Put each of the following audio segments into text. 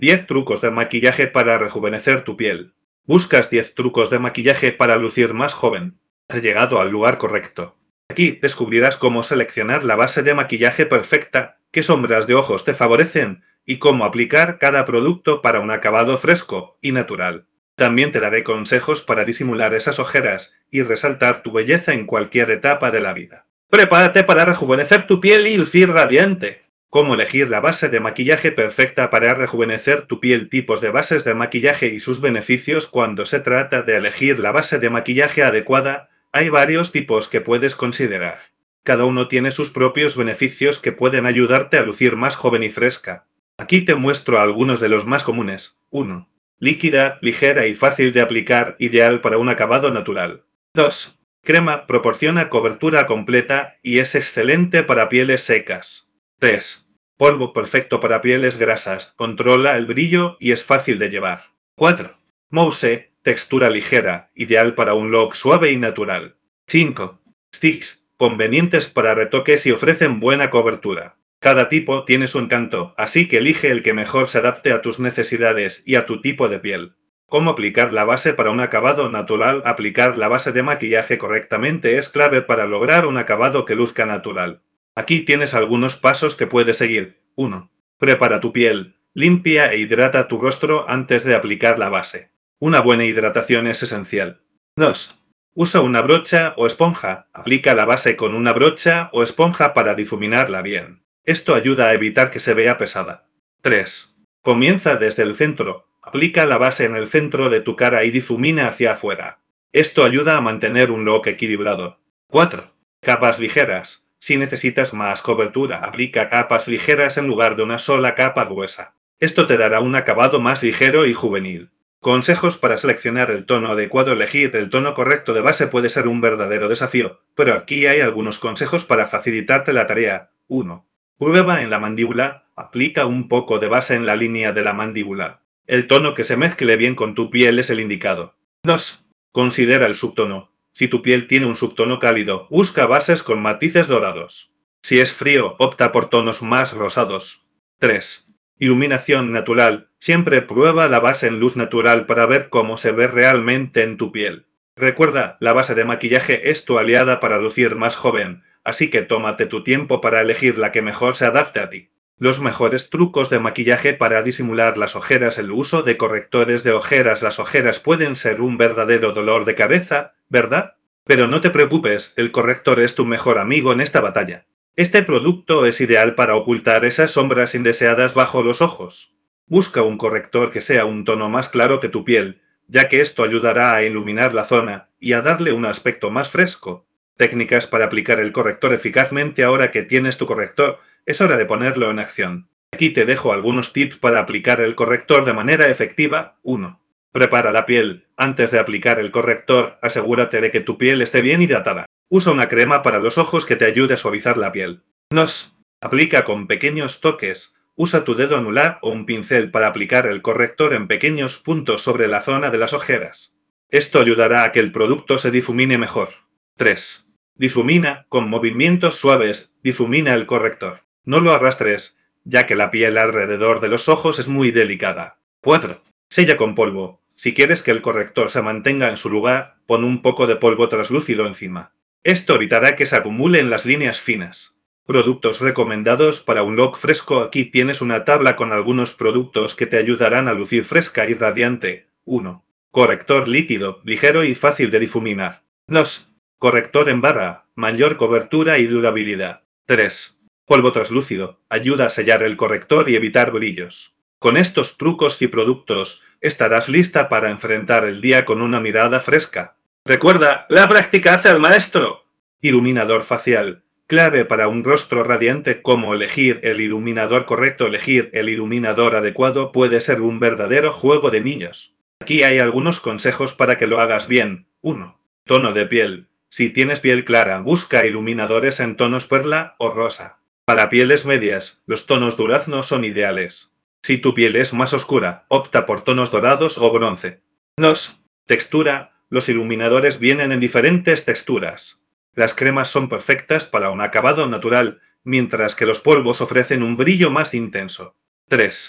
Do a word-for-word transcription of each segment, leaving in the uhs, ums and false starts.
diez trucos de maquillaje para rejuvenecer tu piel. ¿Buscas diez trucos de maquillaje para lucir más joven? Has llegado al lugar correcto. Aquí descubrirás cómo seleccionar la base de maquillaje perfecta, qué sombras de ojos te favorecen y cómo aplicar cada producto para un acabado fresco y natural. También te daré consejos para disimular esas ojeras y resaltar tu belleza en cualquier etapa de la vida. Prepárate para rejuvenecer tu piel y lucir radiante. Cómo elegir la base de maquillaje perfecta para rejuvenecer tu piel. Tipos de bases de maquillaje y sus beneficios. Cuando se trata de elegir la base de maquillaje adecuada, hay varios tipos que puedes considerar. Cada uno tiene sus propios beneficios que pueden ayudarte a lucir más joven y fresca. Aquí te muestro algunos de los más comunes. uno. Líquida, ligera y fácil de aplicar, ideal para un acabado natural. dos. Crema, proporciona cobertura completa y es excelente para pieles secas. tres. Polvo, perfecto para pieles grasas, controla el brillo y es fácil de llevar. cuatro. Mousse, textura ligera, ideal para un look suave y natural. cinco. Sticks, convenientes para retoques y ofrecen buena cobertura. Cada tipo tiene su encanto, así que elige el que mejor se adapte a tus necesidades y a tu tipo de piel. ¿Cómo aplicar la base para un acabado natural? Aplicar la base de maquillaje correctamente es clave para lograr un acabado que luzca natural. Aquí tienes algunos pasos que puedes seguir. uno. Prepara tu piel. Limpia e hidrata tu rostro antes de aplicar la base. Una buena hidratación es esencial. dos. Usa una brocha o esponja. Aplica la base con una brocha o esponja para difuminarla bien. Esto ayuda a evitar que se vea pesada. tres. Comienza desde el centro. Aplica la base en el centro de tu cara y difumina hacia afuera. Esto ayuda a mantener un look equilibrado. cuatro. Capas ligeras. Si necesitas más cobertura, aplica capas ligeras en lugar de una sola capa gruesa. Esto te dará un acabado más ligero y juvenil. Consejos para seleccionar el tono adecuado. Elegir el tono correcto de base puede ser un verdadero desafío, pero aquí hay algunos consejos para facilitarte la tarea. uno. Prueba en la mandíbula. Aplica un poco de base en la línea de la mandíbula. El tono que se mezcle bien con tu piel es el indicado. dos. Considera el subtono. Si tu piel tiene un subtono cálido, busca bases con matices dorados. Si es frío, opta por tonos más rosados. tres. Iluminación natural. Siempre prueba la base en luz natural para ver cómo se ve realmente en tu piel. Recuerda, la base de maquillaje es tu aliada para lucir más joven, así que tómate tu tiempo para elegir la que mejor se adapte a ti. Los mejores trucos de maquillaje para disimular las ojeras. El uso de correctores de ojeras. Las ojeras pueden ser un verdadero dolor de cabeza, ¿verdad? Pero no te preocupes, el corrector es tu mejor amigo en esta batalla. Este producto es ideal para ocultar esas sombras indeseadas bajo los ojos. Busca un corrector que sea un tono más claro que tu piel, ya que esto ayudará a iluminar la zona y a darle un aspecto más fresco. Técnicas para aplicar el corrector eficazmente. Ahora que tienes tu corrector, es hora de ponerlo en acción. Aquí te dejo algunos tips para aplicar el corrector de manera efectiva. uno. Prepara la piel. Antes de aplicar el corrector, asegúrate de que tu piel esté bien hidratada. Usa una crema para los ojos que te ayude a suavizar la piel. dos. Aplica con pequeños toques. Usa tu dedo anular o un pincel para aplicar el corrector en pequeños puntos sobre la zona de las ojeras. Esto ayudará a que el producto se difumine mejor. tres. Difumina con movimientos suaves. Difumina el corrector. No lo arrastres, ya que la piel alrededor de los ojos es muy delicada. cuatro. Sella con polvo. Si quieres que el corrector se mantenga en su lugar, pon un poco de polvo translúcido encima. Esto evitará que se acumule en las líneas finas. Productos recomendados para un look fresco. Aquí tienes una tabla con algunos productos que te ayudarán a lucir fresca y radiante. uno. Corrector líquido, ligero y fácil de difuminar. dos. Corrector en barra, mayor cobertura y durabilidad. tres. Polvo translúcido, ayuda a sellar el corrector y evitar brillos. Con estos trucos y productos, estarás lista para enfrentar el día con una mirada fresca. Recuerda, la práctica hace al maestro. Iluminador facial, clave para un rostro radiante. ¿Cómo elegir el iluminador correcto? Elegir el iluminador adecuado puede ser un verdadero juego de niños. Aquí hay algunos consejos para que lo hagas bien. uno. Tono de piel. Si tienes piel clara, busca iluminadores en tonos perla o rosa. Para pieles medias, los tonos durazno son ideales. Si tu piel es más oscura, opta por tonos dorados o bronce. dos. Textura. Los iluminadores vienen en diferentes texturas. Las cremas son perfectas para un acabado natural, mientras que los polvos ofrecen un brillo más intenso. tres.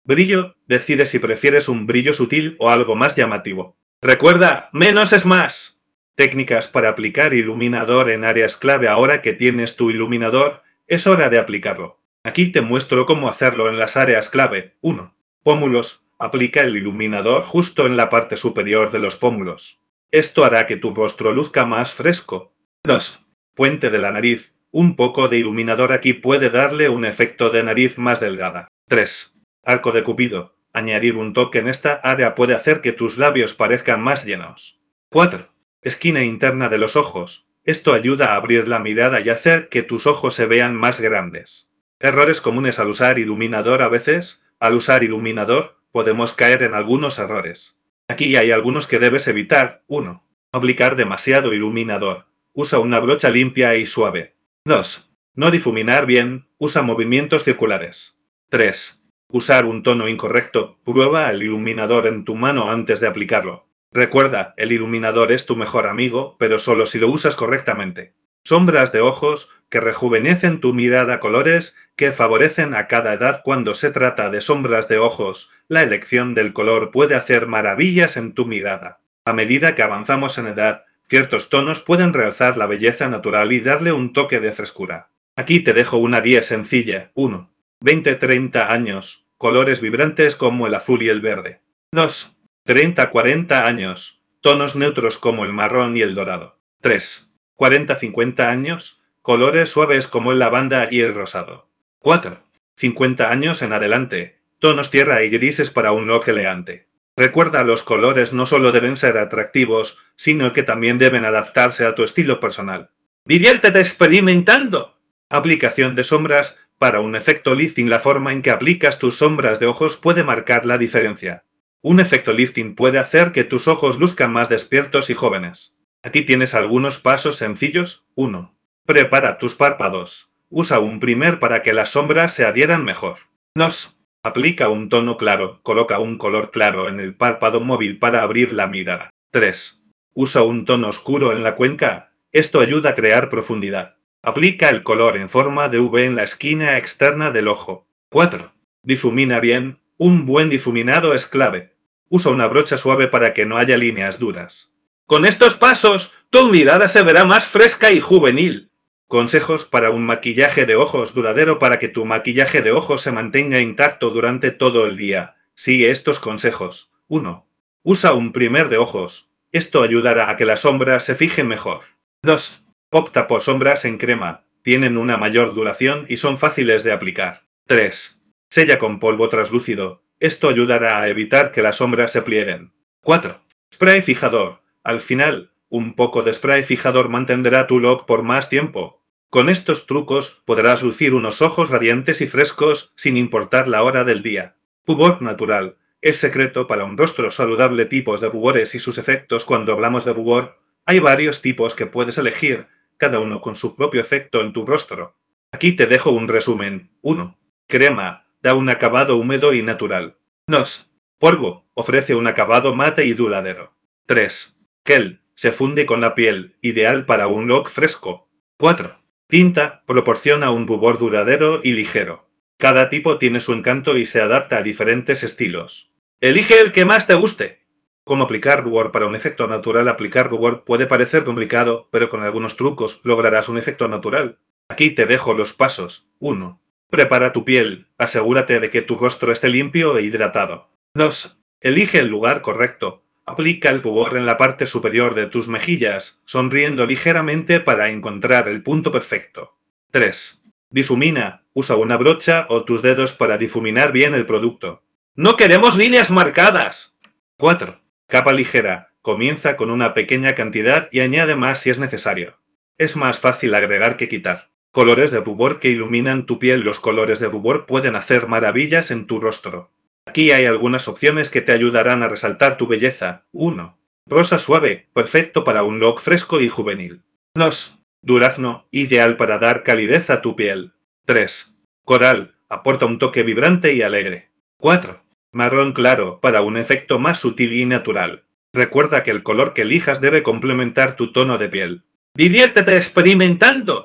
Brillo, decide si prefieres un brillo sutil o algo más llamativo. Recuerda, menos es más. Técnicas para aplicar iluminador en áreas clave. Ahora que tienes tu iluminador, es hora de aplicarlo. Aquí te muestro cómo hacerlo en las áreas clave. uno. Pómulos. Aplica el iluminador justo en la parte superior de los pómulos. Esto hará que tu rostro luzca más fresco. dos. Puente de la nariz. Un poco de iluminador aquí puede darle un efecto de nariz más delgada. tres. Arco de Cupido. Añadir un toque en esta área puede hacer que tus labios parezcan más llenos. cuatro. Esquina interna de los ojos. Esto ayuda a abrir la mirada y hacer que tus ojos se vean más grandes. Errores comunes al usar iluminador. A veces, al usar iluminador, podemos caer en algunos errores. Aquí hay algunos que debes evitar. uno. Aplicar demasiado iluminador. Usa una brocha limpia y suave. dos. No difuminar bien. Usa movimientos circulares. tres. Usar un tono incorrecto. Prueba el iluminador en tu mano antes de aplicarlo. Recuerda, el iluminador es tu mejor amigo, pero solo si lo usas correctamente. Sombras de ojos, que rejuvenecen tu mirada. Colores, que favorecen a cada edad. Cuando se trata de sombras de ojos, la elección del color puede hacer maravillas en tu mirada. A medida que avanzamos en edad, ciertos tonos pueden realzar la belleza natural y darle un toque de frescura. Aquí te dejo una guía sencilla. uno. veinte a treinta años. Colores vibrantes como el azul y el verde. dos. treinta a cuarenta años. Tonos neutros como el marrón y el dorado. tres. cuarenta a cincuenta años. Colores suaves como el lavanda y el rosado. cuatro. cincuenta años en adelante. Tonos tierra y grises para un look elegante. Recuerda, los colores no solo deben ser atractivos, sino que también deben adaptarse a tu estilo personal. ¡Diviértete experimentando! Aplicación de sombras. Para un efecto lifting, la forma en que aplicas tus sombras de ojos puede marcar la diferencia. Un efecto lifting puede hacer que tus ojos luzcan más despiertos y jóvenes. Aquí tienes algunos pasos sencillos. uno. Prepara tus párpados. Usa un primer para que las sombras se adhieran mejor. dos. Aplica un tono claro. Coloca un color claro en el párpado móvil para abrir la mirada. tres. Usa un tono oscuro en la cuenca. Esto ayuda a crear profundidad. Aplica el color en forma de V en la esquina externa del ojo. cuatro. Difumina bien. Un buen difuminado es clave. Usa una brocha suave para que no haya líneas duras. Con estos pasos, tu mirada se verá más fresca y juvenil. Consejos para un maquillaje de ojos duradero. Para que tu maquillaje de ojos se mantenga intacto durante todo el día, sigue estos consejos. uno. Usa un primer de ojos. Esto ayudará a que las sombras se fijen mejor. dos. Opta por sombras en crema. Tienen una mayor duración y son fáciles de aplicar. tres. Sella con polvo translúcido. Esto ayudará a evitar que las sombras se plieguen. cuatro. Spray fijador. Al final, un poco de spray fijador mantendrá tu look por más tiempo. Con estos trucos podrás lucir unos ojos radiantes y frescos sin importar la hora del día. Rubor natural. Es secreto para un rostro saludable. Tipos de rubores y sus efectos. Cuando hablamos de rubor, hay varios tipos que puedes elegir, cada uno con su propio efecto en tu rostro. Aquí te dejo un resumen. uno. Crema. Da un acabado húmedo y natural. dos. Polvo. Ofrece un acabado mate y duradero. tres. Gel. Se funde con la piel, ideal para un look fresco. cuatro. Tinta. Proporciona un rubor duradero y ligero. Cada tipo tiene su encanto y se adapta a diferentes estilos. Elige el que más te guste. ¿Cómo aplicar rubor para un efecto natural? Aplicar rubor puede parecer complicado, pero con algunos trucos lograrás un efecto natural. Aquí te dejo los pasos. uno. Prepara tu piel. Asegúrate de que tu rostro esté limpio e hidratado. dos. Elige el lugar correcto. Aplica el rubor en la parte superior de tus mejillas, sonriendo ligeramente para encontrar el punto perfecto. tres. Difumina. Usa una brocha o tus dedos para difuminar bien el producto. ¡No queremos líneas marcadas! cuatro. Capa ligera. Comienza con una pequeña cantidad y añade más si es necesario. Es más fácil agregar que quitar. Colores de rubor que iluminan tu piel. Los colores de rubor pueden hacer maravillas en tu rostro. Aquí hay algunas opciones que te ayudarán a resaltar tu belleza. uno. Rosa suave, perfecto para un look fresco y juvenil. dos. Durazno, ideal para dar calidez a tu piel. tres. Coral, aporta un toque vibrante y alegre. cuatro. Marrón claro, para un efecto más sutil y natural. Recuerda que el color que elijas debe complementar tu tono de piel. ¡Diviértete experimentando!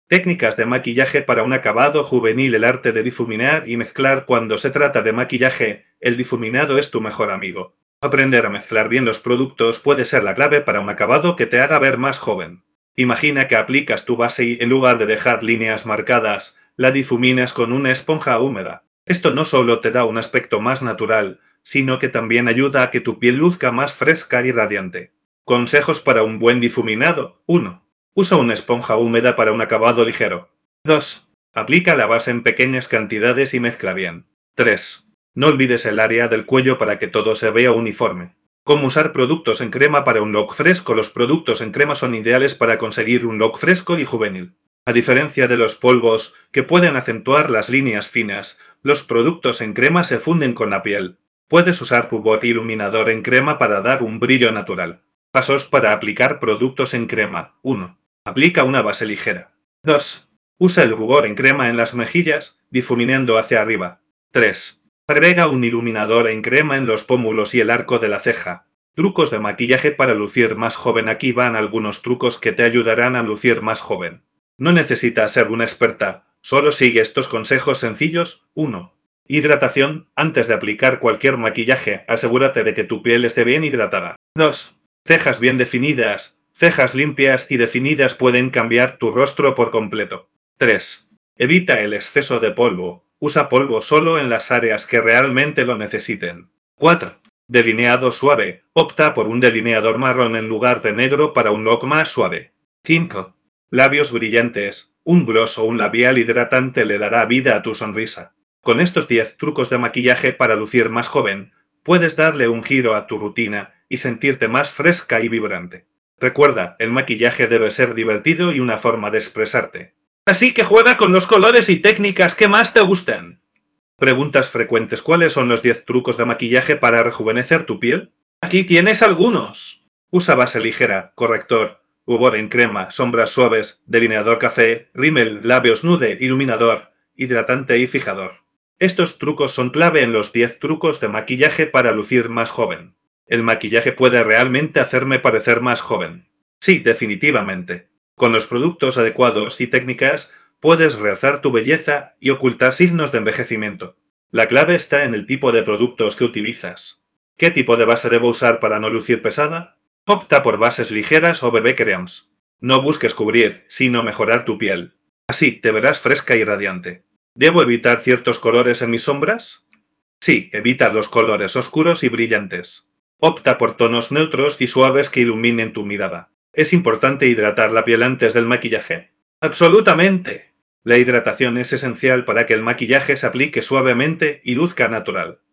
Técnicas de maquillaje para un acabado juvenil. El arte de difuminar y mezclar. Cuando se trata de maquillaje, el difuminado es tu mejor amigo. Aprender a mezclar bien los productos puede ser la clave para un acabado que te haga ver más joven. Imagina que aplicas tu base y, en lugar de dejar líneas marcadas, la difuminas con una esponja húmeda. Esto no solo te da un aspecto más natural, sino que también ayuda a que tu piel luzca más fresca y radiante. Consejos para un buen difuminado. uno. Usa una esponja húmeda para un acabado ligero. dos. Aplica la base en pequeñas cantidades y mezcla bien. tres. No olvides el área del cuello para que todo se vea uniforme. ¿Cómo usar productos en crema para un look fresco? Los productos en crema son ideales para conseguir un look fresco y juvenil. A diferencia de los polvos, que pueden acentuar las líneas finas, los productos en crema se funden con la piel. Puedes usar rubor iluminador en crema para dar un brillo natural. Pasos para aplicar productos en crema. uno. Aplica una base ligera. dos. Usa el rubor en crema en las mejillas, difuminando hacia arriba. tres. Agrega un iluminador en crema en los pómulos y el arco de la ceja. Trucos de maquillaje para lucir más joven. Aquí van algunos trucos que te ayudarán a lucir más joven. No necesitas ser una experta, solo sigue estos consejos sencillos. uno. Hidratación. Antes de aplicar cualquier maquillaje, asegúrate de que tu piel esté bien hidratada. dos. Cejas bien definidas. Cejas limpias y definidas pueden cambiar tu rostro por completo. tres. Evita el exceso de polvo. Usa polvo solo en las áreas que realmente lo necesiten. cuatro. Delineado suave. Opta por un delineador marrón en lugar de negro para un look más suave. cinco. Labios brillantes. Un gloss o un labial hidratante le dará vida a tu sonrisa. Con estos diez trucos de maquillaje para lucir más joven, puedes darle un giro a tu rutina y sentirte más fresca y vibrante. Recuerda, el maquillaje debe ser divertido y una forma de expresarte. Así que juega con los colores y técnicas que más te gustan. Preguntas frecuentes. ¿Cuáles son los diez trucos de maquillaje para rejuvenecer tu piel? Aquí tienes algunos. Usa base ligera, corrector, rubor en crema, sombras suaves, delineador café, rímel, labios nude, iluminador, hidratante y fijador. Estos trucos son clave en los diez trucos de maquillaje para lucir más joven. ¿El maquillaje puede realmente hacerme parecer más joven? Sí, definitivamente. Con los productos adecuados y técnicas, puedes realzar tu belleza y ocultar signos de envejecimiento. La clave está en el tipo de productos que utilizas. ¿Qué tipo de base debo usar para no lucir pesada? Opta por bases ligeras o bebé creams. No busques cubrir, sino mejorar tu piel. Así te verás fresca y radiante. ¿Debo evitar ciertos colores en mis sombras? Sí, evita los colores oscuros y brillantes. Opta por tonos neutros y suaves que iluminen tu mirada. ¿Es importante hidratar la piel antes del maquillaje? ¡Absolutamente! La hidratación es esencial para que el maquillaje se aplique suavemente y luzca natural.